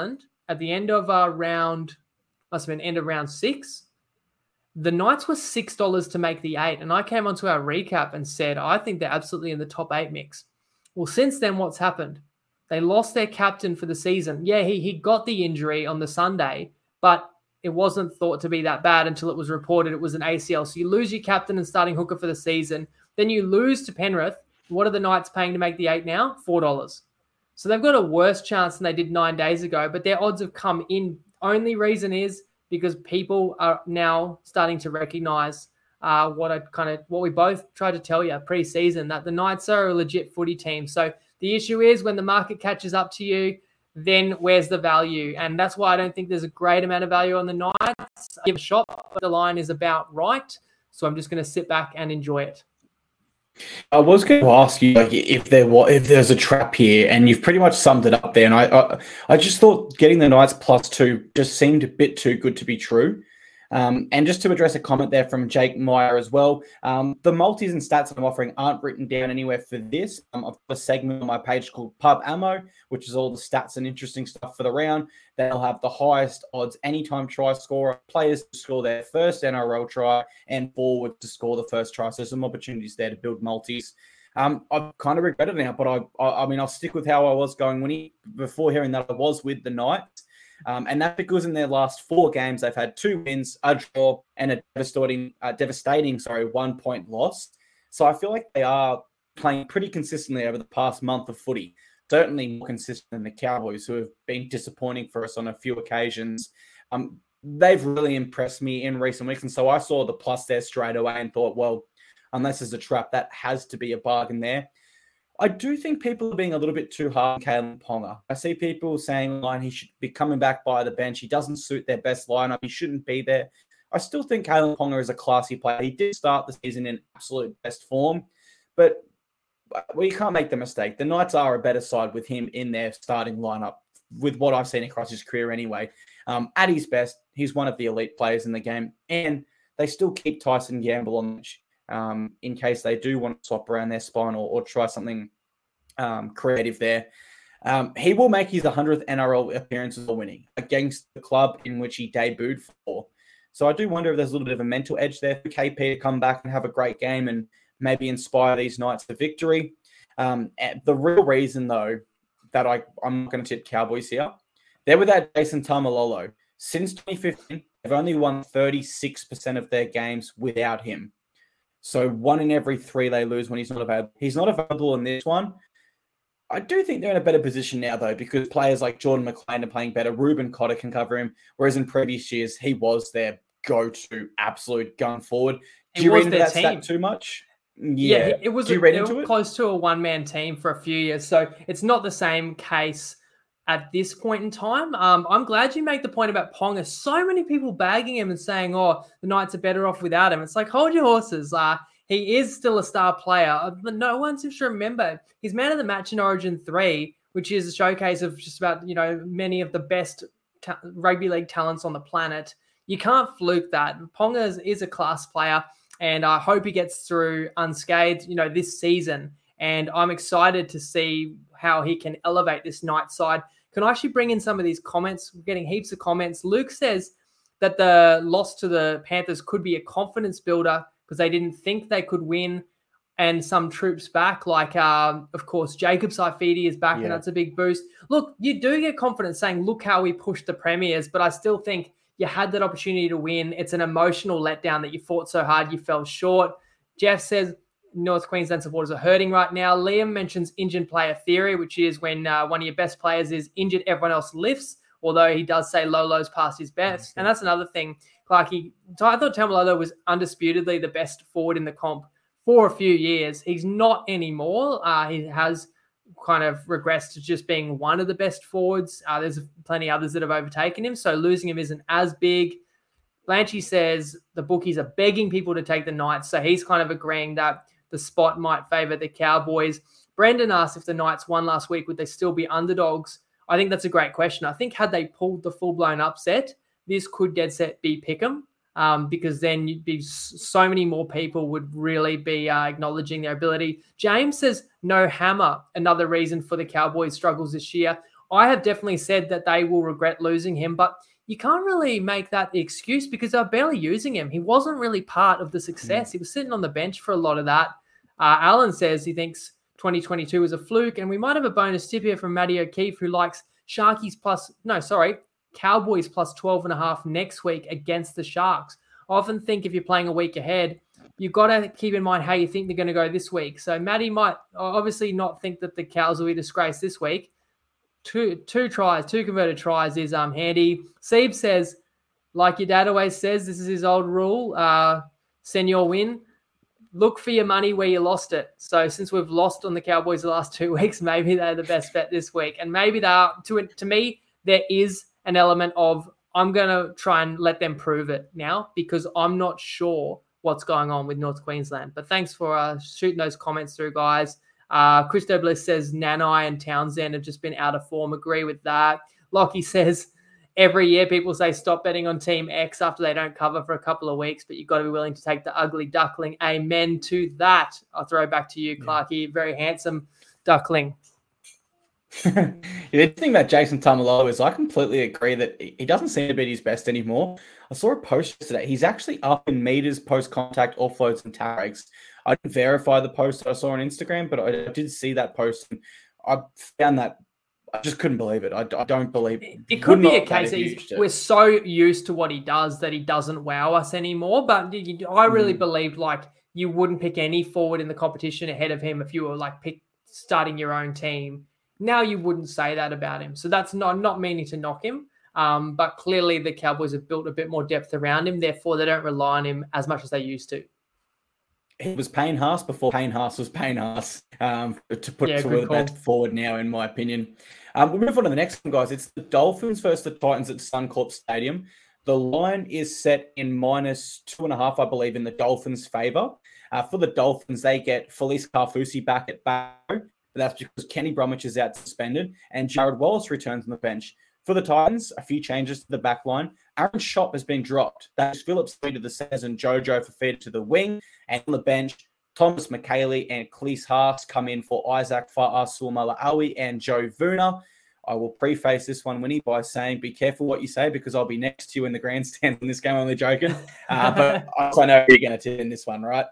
at the end of uh, round, must have been end of round six, the Knights were six dollars to make the eight. And I came onto our recap and said, I think they're absolutely in the top eight mix. Well, since then, what's happened? They lost their captain for the season. Yeah, he, he got the injury on the Sunday, but it wasn't thought to be that bad until it was reported it was an A C L. So you lose your captain and starting hooker for the season. Then you lose to Penrith. What are the Knights paying to make the eight now? four dollars. So they've got a worse chance than they did nine days ago, but their odds have come in. Only reason is because people are now starting to recognize uh, what I kind of what we both tried to tell you pre-season, that the Knights are a legit footy team. So the issue is when the market catches up to you, then where's the value? And that's why I don't think there's a great amount of value on the Knights. I give a shot, but the line is about right. So I'm just going to sit back and enjoy it.
I was going to ask you like, if there was if there's a trap here, and you've pretty much summed it up there. And I, I, I just thought getting the Knights plus two just seemed a bit too good to be true. Um, and just to address a comment there from Jake Meyer as well, um, the multis and stats I'm offering aren't written down anywhere for this. Um, I've got a segment on my page called Pub Ammo, which is all the stats and interesting stuff for the round. They'll have the highest odds anytime try scorer, players to score their first N R L try, and forward to score the first try. So some opportunities there to build multis. Um, I kind of regret it now, but I, I, I mean, I'll stick with how I was going when he, before hearing that I was with the Knights. Um, and that's because in their last four games, they've had two wins, a draw, and a devastating, uh, devastating, sorry, one-point loss. So I feel like they are playing pretty consistently over the past month of footy. Certainly more consistent than the Cowboys, who have been disappointing for us on a few occasions. Um, they've really impressed me in recent weeks, and so I saw the plus there straight away and thought, well, unless there's a trap, that has to be a bargain there. I do think people are being a little bit too hard on Kalyn Ponga. I see people saying line he should be coming back by the bench. He doesn't suit their best lineup. He shouldn't be there. I still think Kalyn Ponga is a classy player. He did start the season in absolute best form, but we can't make the mistake. The Knights are a better side with him in their starting lineup, with what I've seen across his career anyway. Um, at his best, he's one of the elite players in the game, and they still keep Tyson Gamble on the bench. Um, in case they do want to swap around their spine or, or try something um, creative there. Um, he will make his one hundredth N R L appearances or winning against the club in which he debuted for. So I do wonder if there's a little bit of a mental edge there for K P to come back and have a great game and maybe inspire these Knights to victory. Um, the real reason, though, that I, I'm not going to tip Cowboys here, they're without Jason Taumalolo. Since twenty fifteen, they've only won thirty-six percent of their games without him. So one in every three they lose when he's not available. He's not available in this one. I do think they're in a better position now, though, because players like Jordan McLean are playing better. Ruben Cotter can cover him, whereas in previous years, he was their go-to absolute gun forward. Do
it
you read into that
team.
stat too much?
Yeah, yeah it was,
do you read
a,
into
it was
it?
close to a one-man team for a few years. So it's not the same case at this point in time. Um, I'm glad you make the point about Ponga. So many people bagging him and saying, oh, the Knights are better off without him. It's like, hold your horses. Uh, he is still a star player. No one seems to remember. He's man of the match in Origin three, which is a showcase of just about, you know, many of the best ta- rugby league talents on the planet. You can't fluke that. Ponga is, is a class player, and I hope he gets through unscathed, you know, this season. And I'm excited to see how he can elevate this Knights side. Can I actually bring in some of these comments? We're getting heaps of comments. Luke says that the loss to the Panthers could be a confidence builder because they didn't think they could win, and some troops back, like, um, of course, Jacob Saifidi is back, yeah. and that's a big boost. Look, you do get confidence saying, look how we pushed the Premiers, but I still think you had that opportunity to win. It's an emotional letdown that you fought so hard, you fell short. Jeff says North Queensland supporters are hurting right now. Liam mentions injured player theory, which is when uh, one of your best players is injured, everyone else lifts, although he does say Lolo's past his best. Mm-hmm. And that's another thing. Clarkie, I thought Taumalolo was undisputedly the best forward in the comp for a few years. He's not anymore. Uh, he has kind of regressed to just being one of the best forwards. Uh, there's plenty others that have overtaken him, so losing him isn't as big. Blanchy says the bookies are begging people to take the Knights, so he's kind of agreeing that the spot might favour the Cowboys. Brendan asked if the Knights won last week, would they still be underdogs? I think that's a great question. I think had they pulled the full-blown upset, this could get set be pick'em, um, because then you'd be so many more people would really be uh, acknowledging their ability. James says no hammer, another reason for the Cowboys' struggles this year. I have definitely said that they will regret losing him, but you can't really make that the excuse because they're barely using him. He wasn't really part of the success. Mm. He was sitting on the bench for a lot of that. Uh, Alan says he thinks twenty twenty-two was a fluke, and we might have a bonus tip here from Matty O'Keefe, who likes Sharkies plus, no, sorry, Cowboys plus twelve and a half next week against the Sharks. I often think if you're playing a week ahead, you've got to keep in mind how you think they're going to go this week. So Matty might obviously not think that the Cows will be disgraced this week. Two two tries, two converted tries is um handy. Sieb says, like your dad always says, this is his old rule, uh, Senor Win, look for your money where you lost it. So since we've lost on the Cowboys the last two weeks, maybe they're the best bet this week. And maybe they are, to, to me, there is an element of I'm going to try and let them prove it now because I'm not sure what's going on with North Queensland. But thanks for uh, shooting those comments through, guys. Uh, Christo Bliss says Nanai and Townsend have just been out of form. Agree with that. Lockie says every year people say stop betting on Team X after they don't cover for a couple of weeks, but you've got to be willing to take the ugly duckling. Amen to that. I'll throw it back to you, Clarkie. Very handsome duckling.
The thing about Jason Taumalolo is I completely agree that he doesn't seem to be at his best anymore. I saw a post yesterday. He's actually up in meters, post-contact, offloads, and tags. I didn't verify the post that I saw on Instagram, but I did see that post. And I found that I just couldn't believe it. I, I don't believe it.
It could be a case that we're so used to what he does that he doesn't wow us anymore. But I really mm. believed like you wouldn't pick any forward in the competition ahead of him if you were like pick, starting your own team. Now you wouldn't say that about him. So that's not, not meaning to knock him. Um, but clearly the Cowboys have built a bit more depth around him. Therefore, they don't rely on him as much as they used to.
It was Payne Haas before Payne Haas was Payne Haas, um, to put
yeah,
to that forward now, in my opinion. Um, we'll move on to the next one, guys. It's the Dolphins versus the Titans at Suncorp Stadium. The line is set in minus two and a half, I believe, in the Dolphins' favour. Uh, for the Dolphins, they get Felice Kaufusi back at Barrow. But that's because Kenny Bromwich is out suspended and Jared Wallace returns on the bench. For the Titans, a few changes to the back line. Aaron Schott has been dropped. That's Phillips to the centres and Jojo Fafita to the wing. And on the bench, Thomas McKaylee and Cleese Haas come in for Isaac Fa'asuamaleaui and Joe Vuna. I will preface this one, Winnie, by saying be careful what you say because I'll be next to you in the grandstand in this game. I'm only joking. Uh, but I know you're going to tip in this one, right?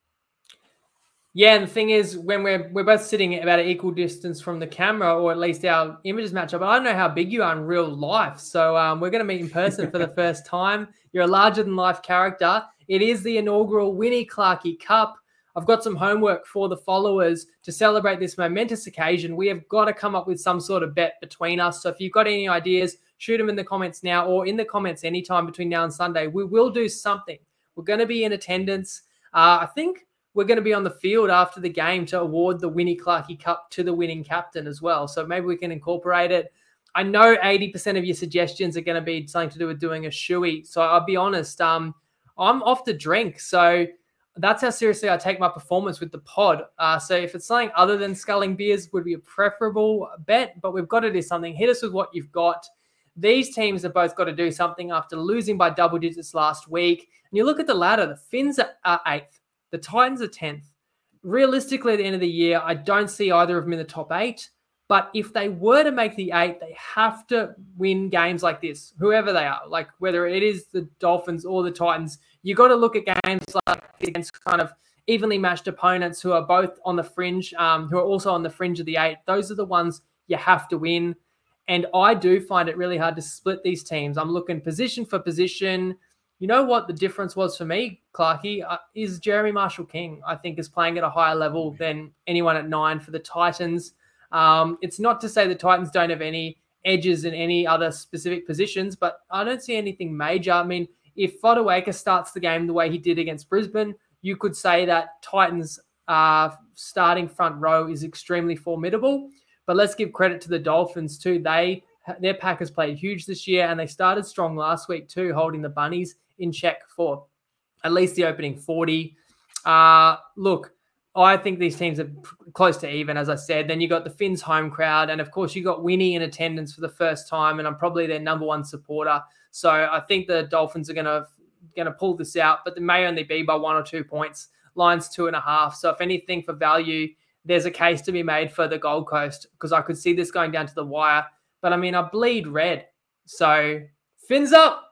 Yeah, and the thing is, when we're we're both sitting at about an equal distance from the camera, or at least our images match up, but I don't know how big you are in real life. So um, we're going to meet in person for the first time. You're a larger-than-life character. It is the inaugural Winnie Clarkie Cup. I've got some homework for the followers to celebrate this momentous occasion. We have got to come up with some sort of bet between us. So if you've got any ideas, shoot them in the comments now or in the comments anytime between now and Sunday. We will do something. We're going to be in attendance. Uh, I think we're going to be on the field after the game to award the Winnie Clarkie Cup to the winning captain as well. So maybe we can incorporate it. I know eighty percent of your suggestions are going to be something to do with doing a shoey. So I'll be honest, um, I'm off the drink. So that's how seriously I take my performance with the pod. Uh, so if it's something other than sculling beers would be a preferable bet, but we've got to do something. Hit us with what you've got. These teams have both got to do something after losing by double digits last week. And you look at the ladder, the Finns are eighth. The Titans are tenth. Realistically, at the end of the year, I don't see either of them in the top eight. But if they were to make the eight, they have to win games like this, whoever they are. Like whether it is the Dolphins or the Titans, you got to look at games like against kind of evenly matched opponents who are both on the fringe, um, who are also on the fringe of the eight. Those are the ones you have to win. And I do find it really hard to split these teams. I'm looking position for position. You know what the difference was for me, Clarkie, uh, is Jeremy Marshall-King, I think, is playing at a higher level than anyone at nine for the Titans. Um, it's not to say the Titans don't have any edges in any other specific positions, but I don't see anything major. I mean, if Fotuaika starts the game the way he did against Brisbane, you could say that Titans' uh, starting front row is extremely formidable. But let's give credit to the Dolphins too. They Their pack has played huge this year, and they started strong last week too, holding the Bunnies in check for at least the opening forty. Uh, look, I think these teams are close to even, as I said. Then you got the Finns home crowd, and of course you got Winnie in attendance for the first time, and I'm probably their number one supporter. So I think the Dolphins are going to going to pull this out, but they may only be by one or two points. Line's two and a half. So if anything for value, there's a case to be made for the Gold Coast because I could see this going down to the wire. but I mean, I bleed red. So fins up.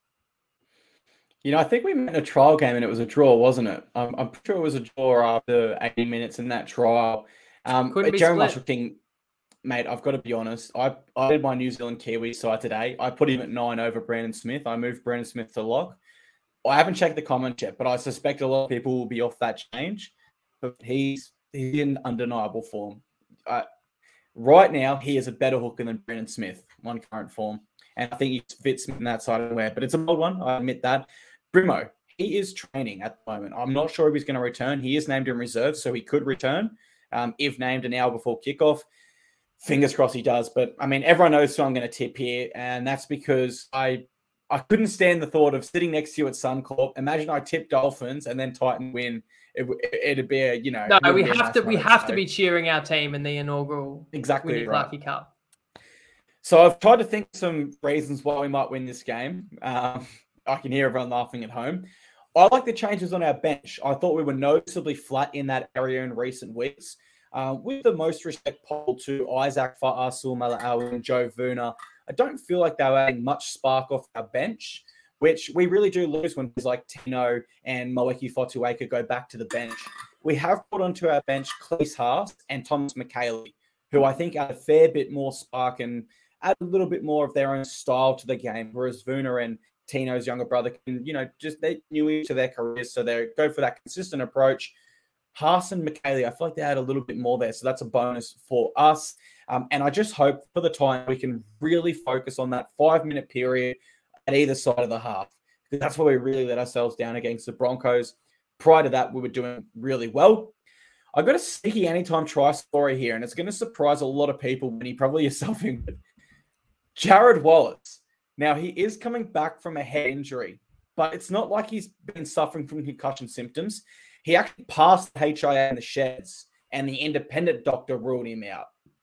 You know, I think we met in a trial game and it was a draw, wasn't it? Um, I'm pretty sure it was a draw after eighty minutes in that trial. Um,
Couldn't be
Jeremy
split.
Marshall King, mate, I've got to be honest. I, I did my New Zealand Kiwi side today. I put him at nine over Brandon Smith. I moved Brandon Smith to lock. I haven't checked the comments yet, but I suspect a lot of people will be off that change. But he's, he's in undeniable form. Uh, right now, he is a better hooker than Brandon Smith on current form. And I think he fits in that side of the way. But it's a bold one. I admit that. Brimo, he is training at the moment. I'm not sure if he's going to return. He is named in reserve, so he could return um, if named an hour before kickoff. Fingers crossed he does. But, I mean, everyone knows who I'm going to tip here, and that's because I I couldn't stand the thought of sitting next to you at Suncorp. Imagine I tip Dolphins and then Titan win. It, it'd be a, you know...
No, we have
nice
to we
moment,
have
so.
to be cheering our team in the inaugural
exactly
Winnie
right.
Clarkie Cup.
So I've tried to think of some reasons why we might win this game. Um, I can hear everyone laughing at home. I like the changes on our bench. I thought we were noticeably flat in that area in recent weeks. Uh, with the most respect poll to Isaac Fa'asul Mala'au and Joe Vuna, I don't feel like they were adding much spark off our bench, which we really do lose when guys like Tino and Moeki Fotuaika go back to the bench. We have put onto our bench Cleese Haas and Thomas McKaylee, who I think add a fair bit more spark and add a little bit more of their own style to the game, whereas Vuna and Tino's younger brother can, you know, just they're new to their careers, so they go for that consistent approach. Haas and McKaylee, I feel like they add a little bit more there, so that's a bonus for us. Um, and I just hope for the time we can really focus on that five-minute period at either side of the half, because that's where we really let ourselves down against the Broncos. Prior to that, we were doing really well. I've got a sneaky anytime try scorer here, and it's going to surprise a lot of people when he probably yourself in. Jared Wallace. Now, he is coming back from a head injury, but it's not like he's been suffering from concussion symptoms. He actually passed the H I A in the sheds, and the independent doctor ruled him out.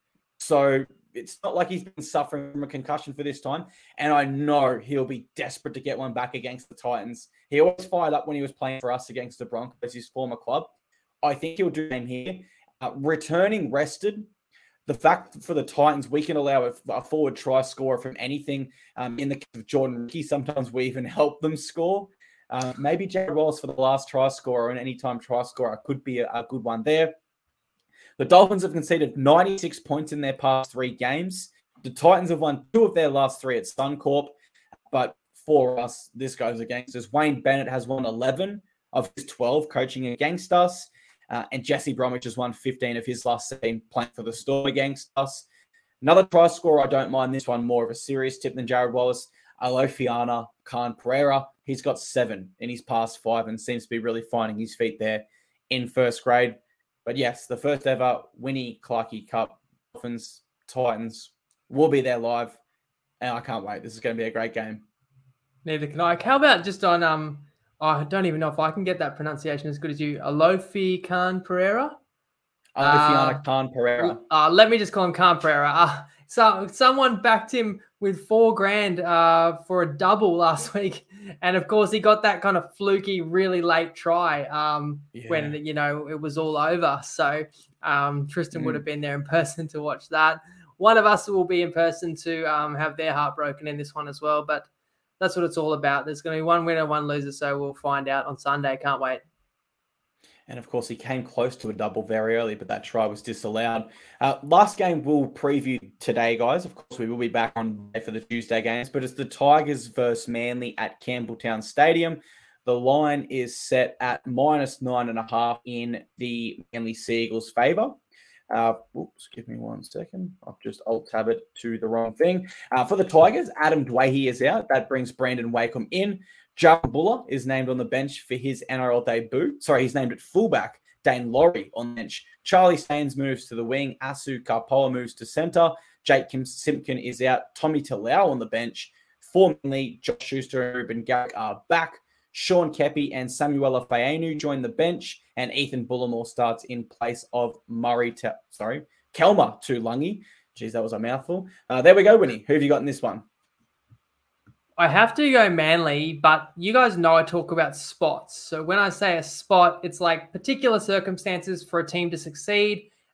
So it's not like he's been suffering from a concussion for this time, and I know he'll be desperate to get one back against the Titans. He always fired up when he was playing for us against the Broncos, his former club. I think he'll do the same here. Uh, returning rested, the fact for the Titans, we can allow a, a forward try scorer from anything. Um, in the case of Jordan Ricky, sometimes we even help them score. Uh, maybe Jared Wallace for the last try scorer and anytime try scorer could be a, a good one there. The Dolphins have conceded ninety-six points in their past three games. The Titans have won two of their last three at Suncorp. But for us, this goes against us. Wayne Bennett has won eleven of his twelve coaching against us. Uh, and Jesse Bromwich has won fifteen of his last seventeen playing for the Storm against us. Another try scorer, I don't mind this one, more of a serious tip than Jared Wallace. Alofiana Khan Pereira. He's got seven in his past five and seems to be really finding his feet there in first grade. But yes, the first ever Winnie Clarkie Cup, Dolphins, Titans will be there live. And I can't wait. This is going to be a great game.
Neither can I. How about just on, um, oh, I don't even know if I can get that pronunciation as good as you, Alofi Khan Pereira?
Alofiana
uh,
Khan Pereira.
Uh, let me just call him Khan Pereira. Uh, so someone backed him with four grand uh, for a double last week. And of course, he got that kind of fluky, really late try um, yeah. when, you know, it was all over. So um, Tristan mm. would have been there in person to watch that. One of us will be in person to um, have their heart broken in this one as well. But that's what it's all about. There's going to be one winner, one loser. So we'll find out on Sunday. Can't wait.
And, of course, he came close to a double very early, but that try was disallowed. Uh, last game we'll preview today, guys. Of course, we will be back on for the Tuesday games, but it's the Tigers versus Manly at Campbelltown Stadium. The line is set at minus nine and a half in the Manly Seagulls' favour. Uh, oops, give me one second. I've just alt-tab it to the wrong thing. Uh, for the Tigers, Adam Dwayne is out. That brings Brandon Wakeham in. Jarrell Buller is named on the bench for his N R L debut. Sorry, he's named at fullback. Dane Laurie on the bench. Charlie Staines moves to the wing. Asu Karpola moves to centre. Jake Kim Simpkin is out. Tommy Talau on the bench. Formerly, Josh Schuster and Ruben Garrick are back. Sean Kepi and Samuela Faenu join the bench. And Ethan Bullimore starts in place of Murray, Te- sorry, Kelma Tulangi. Jeez, that was a mouthful. Uh, there we go, Winnie. Who have you got in this one?
I have to go Manly, but you guys know I talk about spots. So when I say a spot, it's like particular circumstances for a team to succeed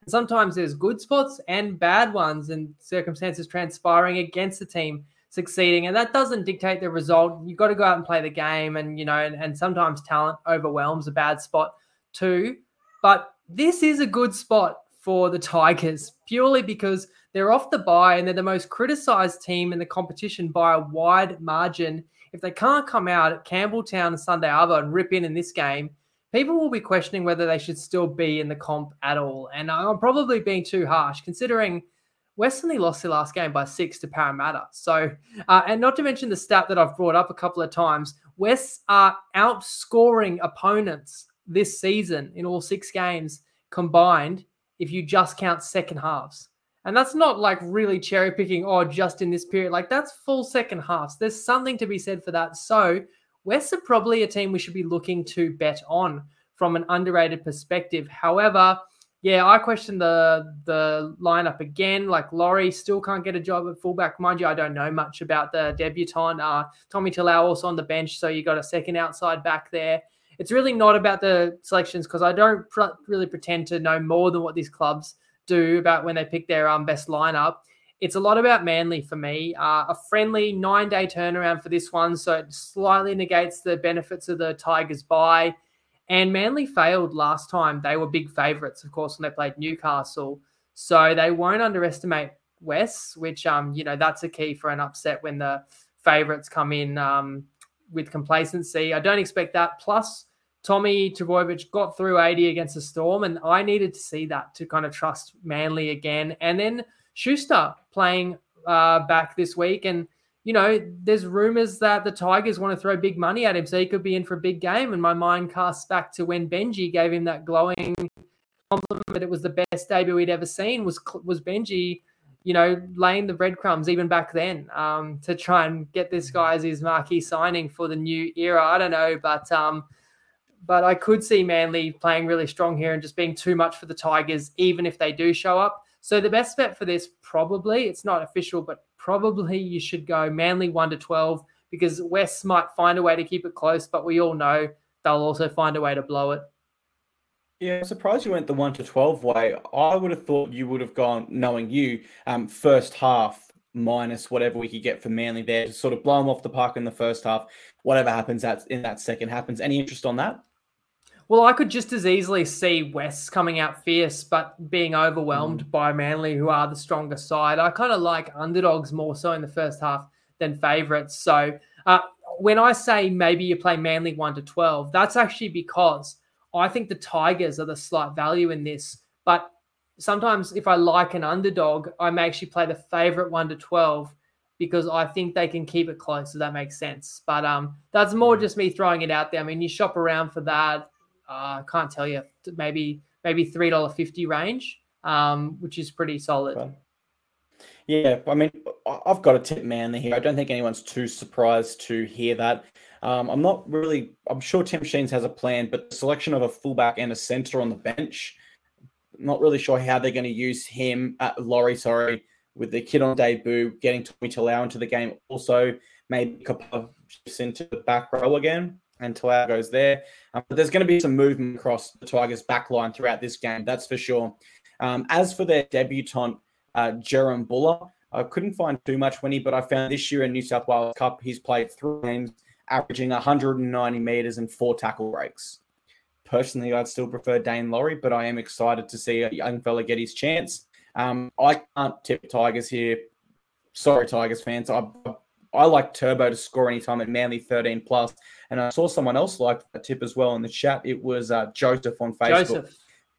And sometimes there's good spots and bad ones and circumstances transpiring against the team succeeding. And that doesn't dictate the result. You've got to go out and play the game. And, you know, and, and sometimes talent overwhelms a bad spot too. But this is a good spot for the Tigers purely because they're off the bye and they're the most criticised team in the competition by a wide margin. If they can't come out at Campbelltown and Sunday Arvo and rip in in this game, people will be questioning whether they should still be in the comp at all. And I'm probably being too harsh considering West only lost their last game by six to Parramatta. So, uh, and not to mention the stat that I've brought up a couple of times, West are outscoring opponents this season in all six games combined if you just count second halves. And that's not like really cherry picking, oh, just in this period. Like that's full second halves. There's something to be said for that. So West are probably a team we should be looking to bet on from an underrated perspective. However, yeah, I question the the lineup again. Like Laurie still can't get a job at fullback. Mind you, I don't know much about the debutant. Uh, Tommy Talau also on the bench, so you got a second outside back there. It's really not about the selections because I don't pr- really pretend to know more than what these clubs do about when they pick their um, best lineup. It's a lot about Manly for me. Uh, a friendly nine-day turnaround for this one, so it slightly negates the benefits of the Tigers bye. And Manly failed last time. They were big favourites, of course, when they played Newcastle. So they won't underestimate West, which, um, you know, that's a key for an upset when the favourites come in um, with complacency. I don't expect that. Plus, Tommy Trbojevic got through eighty against the Storm, and I needed to see that to kind of trust Manly again. And then Schuster playing uh, back this week. And, you know, there's rumours that the Tigers want to throw big money at him, so he could be in for a big game. And my mind casts back to when Benji gave him that glowing compliment that it was the best debut he'd ever seen. Was was Benji, you know, laying the breadcrumbs even back then um, to try and get this guy as his marquee signing for the new era. I don't know, but... Um, But I could see Manly playing really strong here and just being too much for the Tigers, even if they do show up. So the best bet for this, probably, it's not official, but probably you should go Manly one to twelve because West might find a way to keep it close, but we all know they'll also find a way to blow it.
Yeah, I'm surprised you went the one to twelve way. I would have thought you would have gone, knowing you, um, first half minus whatever we could get for Manly there to sort of blow them off the park in the first half. Whatever happens that's in that second happens. Any interest on that?
Well, I could just as easily see West coming out fierce, but being overwhelmed mm. by Manly, who are the stronger side. I kind of like underdogs more so in the first half than favourites. So uh, when I say maybe you play Manly one to twelve, that's actually because I think the Tigers are the slight value in this. But sometimes if I like an underdog, I may actually play the favourite one to twelve because I think they can keep it close, so that makes sense. But um, that's more just me throwing it out there. I mean, you shop around for that. I uh, can't tell you, maybe maybe three dollars fifty range, um, which is pretty solid.
Right. Yeah, I mean, I've got to tip Manly here. I don't think anyone's too surprised to hear that. Um, I'm not really, I'm sure Tim Sheens has a plan, but the selection of a fullback and a centre on the bench, I'm not really sure how they're going to use him, uh, Laurie, sorry, with the kid on debut, getting Tommy Talau into the game. Also, maybe Kappa shifts into the back row again. And Talau goes there. Um, but there's going to be some movement across the Tigers' back line throughout this game, that's for sure. Um, as for their debutant, uh, Jerem Buller, I couldn't find too much when he, but I found this year in New South Wales Cup, he's played three games, averaging one hundred ninety metres and four tackle breaks. Personally, I'd still prefer Dane Laurie, but I am excited to see a young fella get his chance. Um, I can't tip Tigers here. Sorry, Tigers fans. I, I like Turbo to score anytime at Manly thirteen plus. And I saw someone else like that tip as well in the chat. It was uh, Joseph on Facebook. Joseph.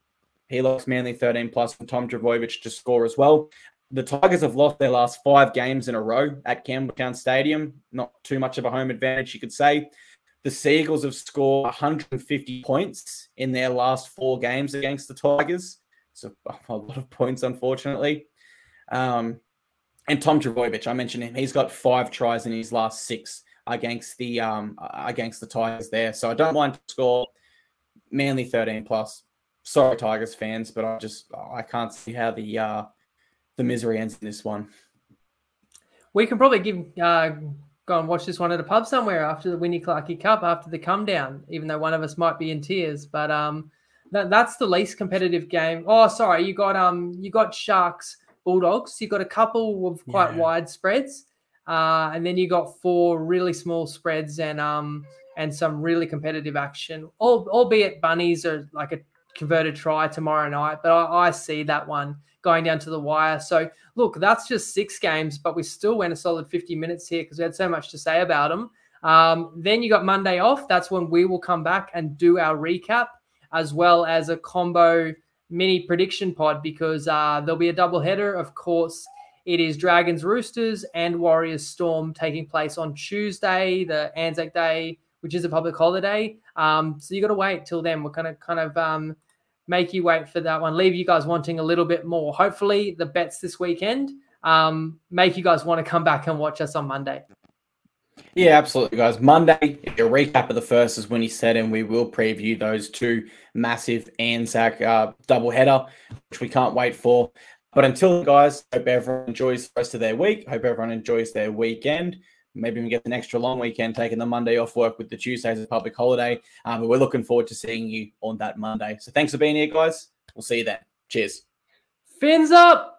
He likes Manly thirteen plus and Tom Trbojevic to score as well. The Tigers have lost their last five games in a row at Campbelltown Stadium. Not too much of a home advantage, you could say. The Seagulls have scored one hundred fifty points in their last four games against the Tigers. So a lot of points, unfortunately. Um, and Tom Trbojevic, I mentioned him. He's got five tries in his last six against the um against the Tigers there. So I don't mind to score Manly thirteen plus. Sorry, Tigers fans, but I just I can't see how the uh, the misery ends in this one.
We can probably give uh, go and watch this one at a pub somewhere after the Winnie Clarkey Cup, after the come down, even though one of us might be in tears. But um, that, that's the least competitive game. Oh, sorry, you got um, you got Sharks, Bulldogs. You got a couple of quite
Yeah.
wide spreads, uh, and then you got four really small spreads and um, and some really competitive action. All, albeit bunnies are like a converted try tomorrow night, but I, I see that one going down to the wire. So look, that's just six games, but we still went a solid fifty minutes here because we had so much to say about them. Um, then you got Monday off. That's when we will come back and do our recap, as well as a combo mini prediction pod, because uh, there'll be a double header. Of course, it is Dragons Roosters and Warriors Storm taking place on Tuesday, the Anzac Day, which is a public holiday. Um, so you got to wait till then. We're going to kind of um, make you wait for that one, leave you guys wanting a little bit more. Hopefully the bets this weekend um, make you guys want to come back and watch us on Monday.
Yeah, absolutely, guys. Monday, a recap of the first, as Winnie said, and we will preview those two massive Anzac uh, doubleheader, which we can't wait for. But until then, guys, hope everyone enjoys the rest of their week. Hope everyone enjoys their weekend. Maybe we get an extra long weekend, taking the Monday off work with the Tuesday as a public holiday. Um, but we're looking forward to seeing you on that Monday. So thanks for being here, guys. We'll see you then. Cheers.
Fins up!